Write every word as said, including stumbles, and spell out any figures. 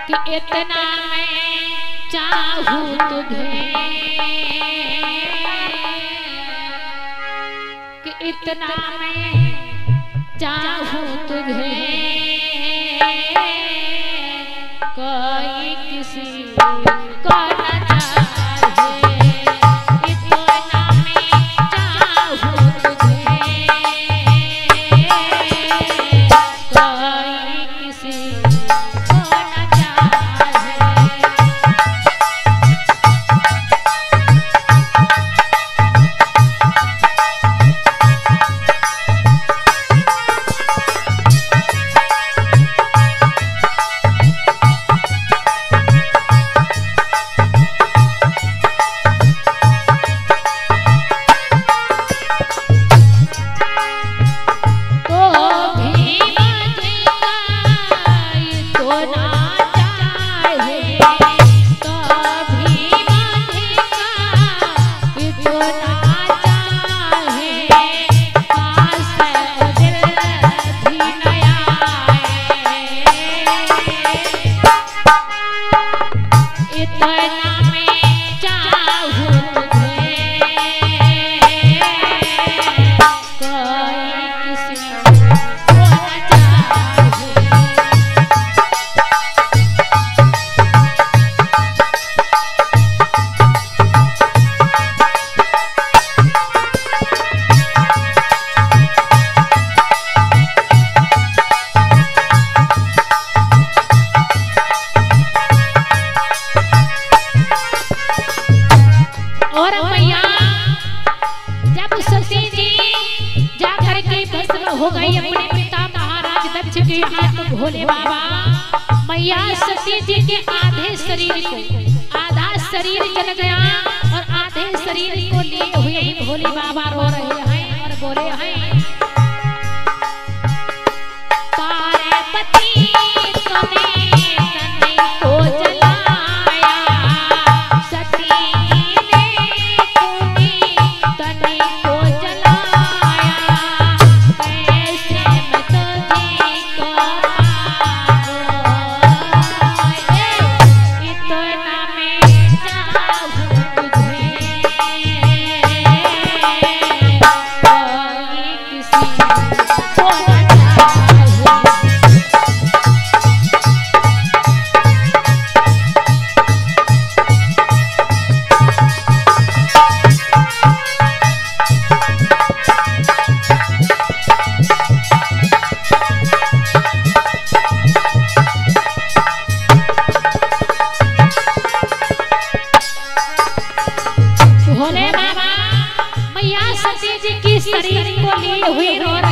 कि इतना मैं चाहूं तुझे, कि इतना मैं चाहूं तुझे, कोई किसी को न चाहे। इतना मैं चाहूं तुझे, कोई किसी को न चाहे। और मैया जब सती जी जाकर के भस्म हो गई अपने पिता महाराज दक्ष के हाथ भोले बाबा, मैया सती जी के आधे शरीर को, आधा शरीर जल गया और आधे शरीर को लिए हुए भोले बाबा रो रहे हैं और बोले हैं, पार्वती तूने तने को जलाया, सती भोले बाबा मैया सती जी की शरीर को लिए हुए रो